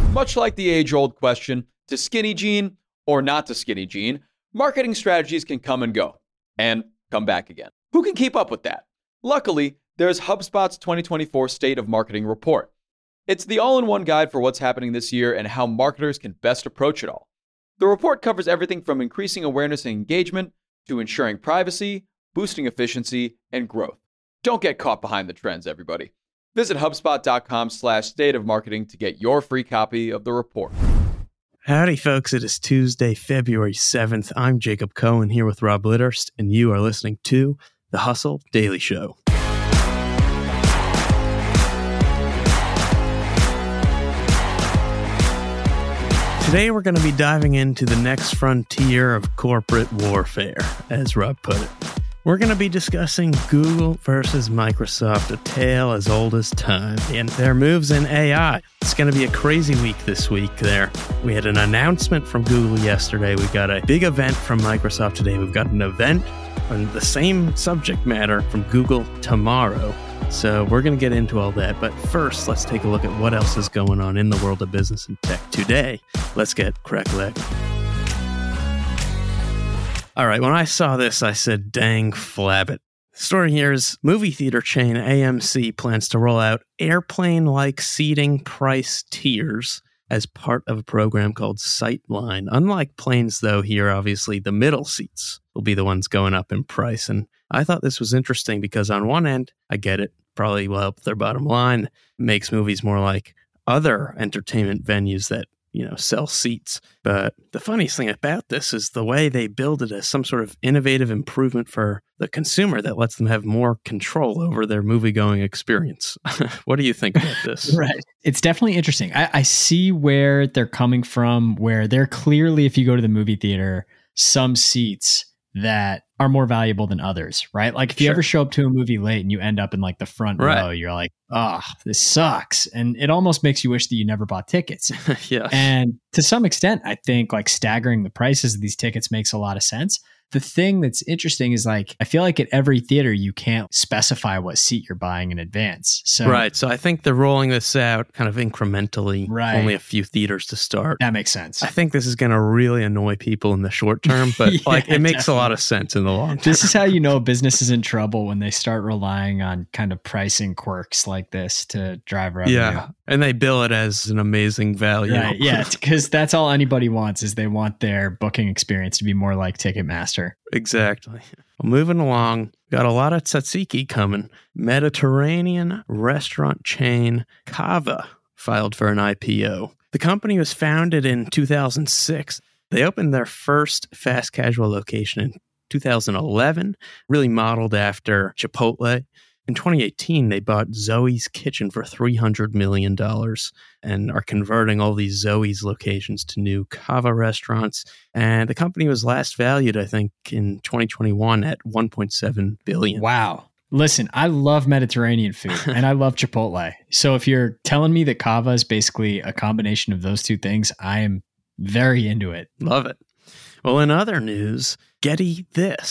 Much like the age-old question, to skinny jean or not to skinny jean, marketing strategies can come and go, and come back again. Who can keep up with that? Luckily, there's HubSpot's 2024 State of Marketing Report. It's the all-in-one guide for what's happening this year and how marketers can best approach it all. The report covers everything from increasing awareness and engagement to ensuring privacy, boosting efficiency, and growth. Don't get caught behind the trends, everybody. Visit HubSpot.com/stateofmarketing to get your free copy of the report. Howdy, folks. It is Tuesday, February 7th. I'm Jacob Cohen here with Rob Litterst, and you are listening to The Hustle Daily Show. Today, we're going to be diving into the next frontier of corporate warfare, as Rob put it. We're going to be discussing Google versus Microsoft, a tale as old as time, and their moves in AI. It's going to be a crazy week this week there. We had an announcement from Google yesterday. We got a big event from Microsoft today. We've got an event on the same subject matter from Google tomorrow. So we're going to get into all that. But first, let's take a look at what else is going on in the world of business and tech today. Let's get crack-lacking. All right, when I saw this, I said, dang flabbit. The story here is movie theater chain AMC plans to roll out airplane-like seating price tiers as part of a program called Sightline. Unlike planes, though, here, obviously, the middle seats will be the ones going up in price. And I thought this was interesting because on one end, I get it, probably will help their bottom line, makes movies more like other entertainment venues that, sell seats. But the funniest thing about this is the way they build it as some sort of innovative improvement for the consumer that lets them have more control over their movie-going experience. What do you think about this? Right. It's definitely interesting. I see where they're coming from, where they're clearly, if you go to the movie theater, some seats that are more valuable than others, right? Like if you ever show up to a movie late and you end up in like the front row, you're like, oh, this sucks. And it almost makes you wish that you never bought tickets. Yeah. And to some extent, I think like staggering the prices of these tickets makes a lot of sense. The thing that's interesting is like, I feel like at every theater, you can't specify what seat you're buying in advance. So I think they're rolling this out kind of incrementally, only a few theaters to start. That makes sense. I think this is going to really annoy people in the short term, but it makes a lot of sense in the long term. This is how you know a business is in trouble when they start relying on kind of pricing quirks like this to drive revenue. Yeah, and they bill it as an amazing value. Right, yeah, because that's all anybody wants is they want their booking experience to be more like Ticketmaster. Exactly. Well, moving along, got a lot of tzatziki coming. Mediterranean restaurant chain Cava filed for an IPO. The company was founded in 2006. They opened their first fast casual location in 2011, really modeled after Chipotle. In 2018, they bought Zoe's Kitchen for $300 million and are converting all these Zoe's locations to new Cava restaurants. And the company was last valued, I think, in 2021 at $1.7 billion. Wow. Listen, I love Mediterranean food and I love Chipotle. So if you're telling me that Cava is basically a combination of those two things, I am very into it. Love it. Well, in other news, Getty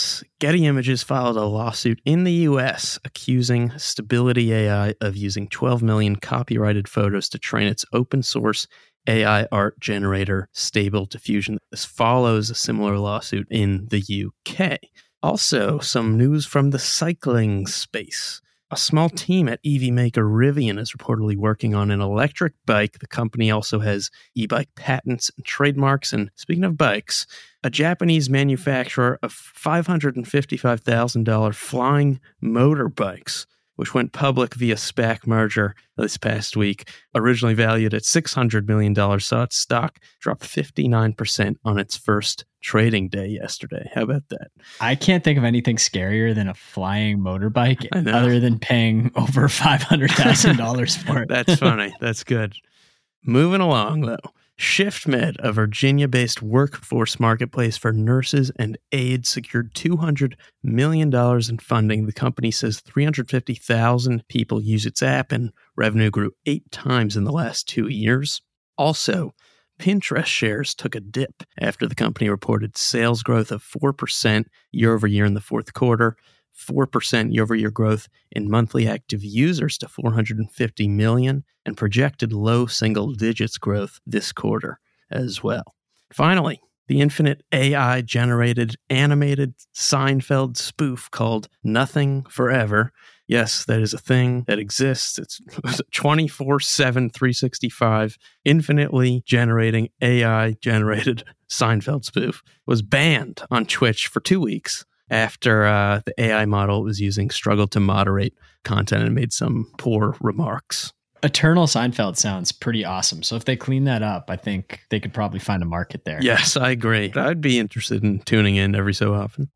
Images filed a lawsuit in the U.S. accusing Stability AI of using 12 million copyrighted photos to train its open source AI art generator, Stable Diffusion. This follows a similar lawsuit in the UK. Also, some news from the cycling space. A small team at EV maker Rivian is reportedly working on an electric bike. The company also has e-bike patents and trademarks. And speaking of bikes, a Japanese manufacturer of $555,000 flying motorbikes, which went public via SPAC merger this past week, originally valued at $600 million, saw its stock drop 59% on its first trading day yesterday. How about that? I can't think of anything scarier than a flying motorbike other than paying over $500,000 for it. That's funny. That's good. Moving along, though. ShiftMed, a Virginia-based workforce marketplace for nurses and aides, secured $200 million in funding. The company says 350,000 people use its app, and revenue grew 8 times in the last 2 years. Also, Pinterest shares took a dip after the company reported sales growth of 4% year over year in the fourth quarter. 4% year-over-year growth in monthly active users to 450 million, and projected low single digits growth this quarter as well. Finally, the infinite AI-generated animated Seinfeld spoof called Nothing Forever. Yes, that is a thing that exists. It's 24/7, 365, infinitely generating AI-generated Seinfeld spoof. Was banned on Twitch for 2 weeks after the AI model it was using struggled to moderate content and made some poor remarks. Eternal Seinfeld sounds pretty awesome. So if they clean that up, I think they could probably find a market there. Yes, I agree. I'd be interested in tuning in every so often.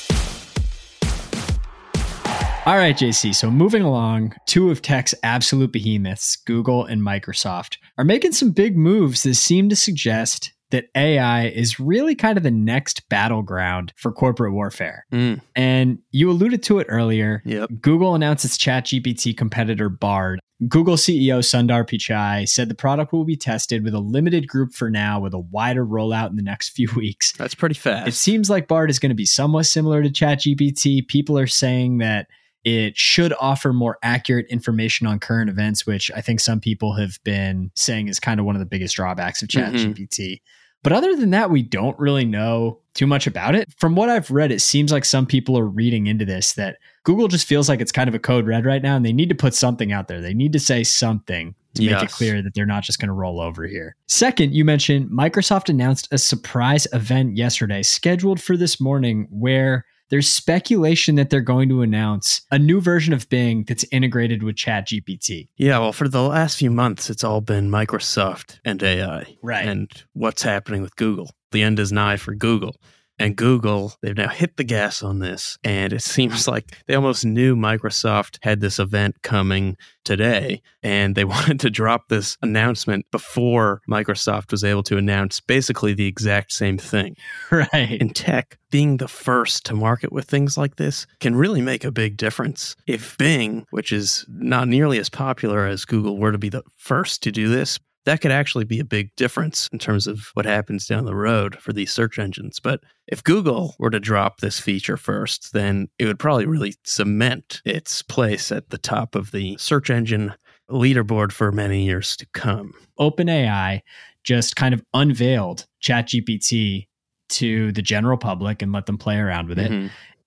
All right, JC. So moving along, two of tech's absolute behemoths, Google and Microsoft, are making some big moves that seem to suggest that AI is really kind of the next battleground for corporate warfare. And you alluded to it earlier. Yep. Google announced its ChatGPT competitor Bard. Google CEO Sundar Pichai said the product will be tested with a limited group for now, with a wider rollout in the next few weeks. That's pretty fast. It seems like Bard is going to be somewhat similar to ChatGPT. People are saying that it should offer more accurate information on current events, which I think some people have been saying is kind of one of the biggest drawbacks of ChatGPT. But other than that, we don't really know too much about it. From what I've read, it seems like some people are reading into this that Google just feels like it's kind of a code red right now, and they need to put something out there. They need to say something to make it clear that they're not just going to roll over here. Second, you mentioned Microsoft announced a surprise event yesterday scheduled for this morning where there's speculation that they're going to announce a new version of Bing that's integrated with ChatGPT. Yeah, well, for the last few months, it's all been Microsoft and AI. Right. And what's happening with Google? The end is nigh for Google. And Google, they've now hit the gas on this. And it seems like they almost knew Microsoft had this event coming today. And they wanted to drop this announcement before Microsoft was able to announce basically the exact same thing. Right. In tech, being the first to market with things like this can really make a big difference. If Bing, which is not nearly as popular as Google, were to be the first to do this, that could actually be a big difference in terms of what happens down the road for these search engines. But if Google were to drop this feature first, then it would probably really cement its place at the top of the search engine leaderboard for many years to come. OpenAI just kind of unveiled ChatGPT to the general public and let them play around with it.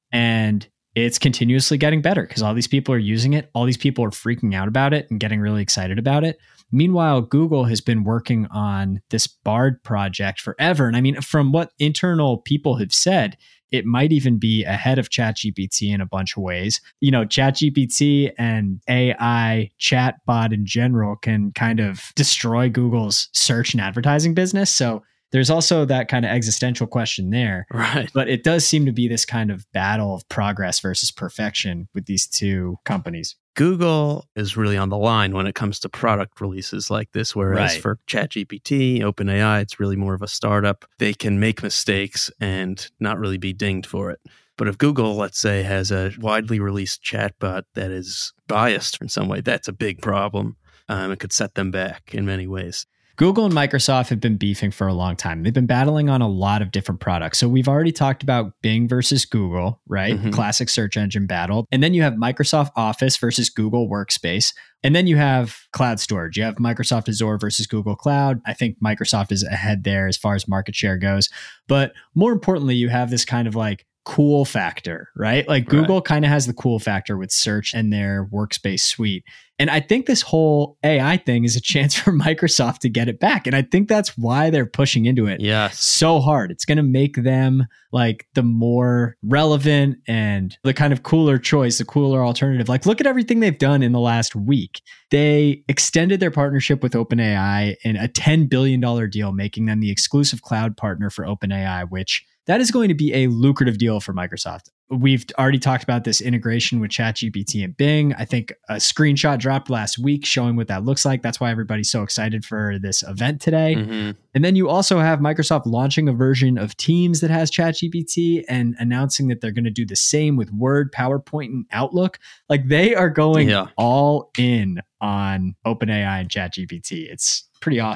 And it's continuously getting better because all these people are using it. All these people are freaking out about it and getting really excited about it. Meanwhile, Google has been working on this Bard project forever. And I mean, from what internal people have said, it might even be ahead of ChatGPT in a bunch of ways. You know, ChatGPT and AI chatbot in general can kind of destroy Google's search and advertising business. So there's also that kind of existential question there. Right. But it does seem to be this kind of battle of progress versus perfection with these two companies. Google is really on the line when it comes to product releases like this, whereas for ChatGPT, OpenAI, it's really more of a startup. They can make mistakes and not really be dinged for it. But if Google, let's say, has a widely released chatbot that is biased in some way, that's a big problem. It could set them back in many ways. Google and Microsoft have been beefing for a long time. They've been battling on a lot of different products. So we've already talked about Bing versus Google, right? Classic search engine battle. And then you have Microsoft Office versus Google Workspace. And then you have cloud storage. You have Microsoft Azure versus Google Cloud. I think Microsoft is ahead there as far as market share goes. But more importantly, you have this kind of like cool factor, right? Like Google kind of has the cool factor with search and their workspace suite. And I think this whole AI thing is a chance for Microsoft to get it back. And I think that's why they're pushing into it so hard. It's going to make them like the more relevant and the kind of cooler choice, the cooler alternative. Like, look at everything they've done in the last week. They extended their partnership with OpenAI in a $10 billion deal, making them the exclusive cloud partner for OpenAI, which that is going to be a lucrative deal for Microsoft. We've already talked about this integration with ChatGPT and Bing. I think a screenshot dropped last week showing what that looks like. That's why everybody's so excited for this event today. And then you also have Microsoft launching a version of Teams that has ChatGPT and announcing that they're going to do the same with Word, PowerPoint, and Outlook. Like they are going all in on OpenAI and ChatGPT. It's pretty awesome.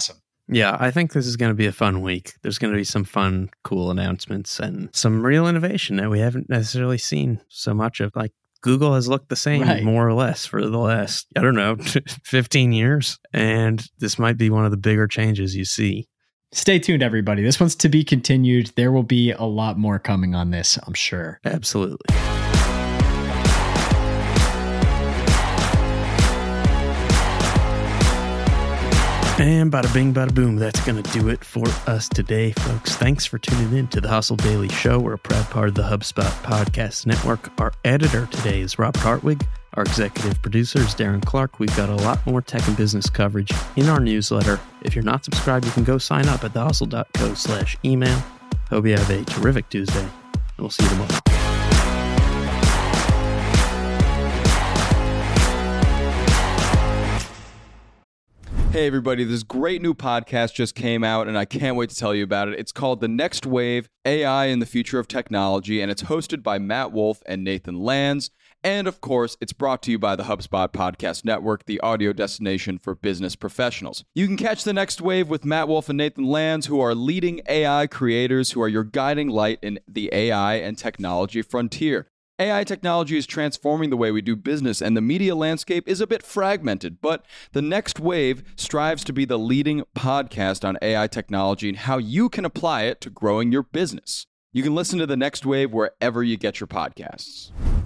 Yeah, I think this is going to be a fun week. There's going to be some fun, cool announcements and some real innovation that we haven't necessarily seen so much of. Like Google has looked the same more or less for the last, 15 years. And this might be one of the bigger changes you see. Stay tuned, everybody. This one's to be continued. There will be a lot more coming on this, I'm sure. Absolutely. And bada bing, bada boom. That's going to do it for us today, folks. Thanks for tuning in to the Hustle Daily Show. We're a proud part of the HubSpot Podcast Network. Our editor today is Robert Hartwig. Our executive producer is Darren Clark. We've got a lot more tech and business coverage in our newsletter. If you're not subscribed, you can go sign up at thehustle.co/email. Hope you have a terrific Tuesday, and we'll see you tomorrow. Hey everybody, this great new podcast just came out and I can't wait to tell you about it. It's called The Next Wave, AI in the Future of Technology, and it's hosted by Matt Wolf and Nathan Lands. And of course, it's brought to you by the HubSpot Podcast Network, the audio destination for business professionals. You can catch The Next Wave with Matt Wolf and Nathan Lands, who are leading AI creators who are your guiding light in the AI and technology frontier. AI technology is transforming the way we do business, and the media landscape is a bit fragmented, but The Next Wave strives to be the leading podcast on AI technology and how you can apply it to growing your business. You can listen to The Next Wave wherever you get your podcasts.